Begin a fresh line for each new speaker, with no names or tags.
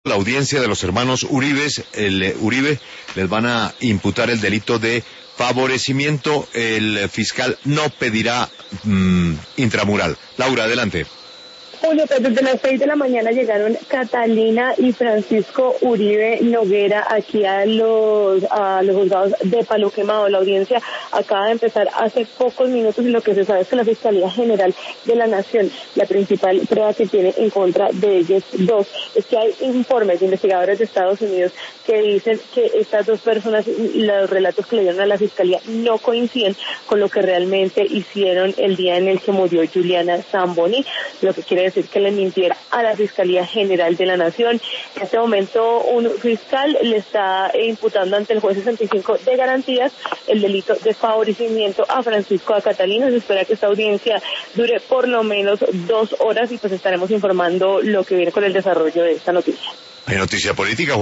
La audiencia de los hermanos Uribe les van a imputar el delito de favorecimiento. El fiscal no pedirá intramural. Laura, adelante.
Julio, pues desde las 6 de la mañana llegaron Catalina y Francisco Uribe Noguera aquí a los juzgados de Palo Quemado. La audiencia acaba de empezar hace pocos minutos y lo que se sabe es que la Fiscalía General de la Nación, la principal prueba que tiene en contra de ellos dos, es que hay informes de investigadores de Estados Unidos que dicen que estas dos personas, los relatos que le dieron a la Fiscalía no coinciden con lo que realmente hicieron el día en el que murió Juliana Zamboni, lo que quiere decir que le mintiera a la Fiscalía General de la Nación. En este momento un fiscal le está imputando ante el juez 65 de garantías el delito de favorecimiento a Francisco a Catalina. Se espera que esta audiencia dure por lo menos 2 horas y pues estaremos informando lo que viene con el desarrollo de esta noticia.
Hay noticia política.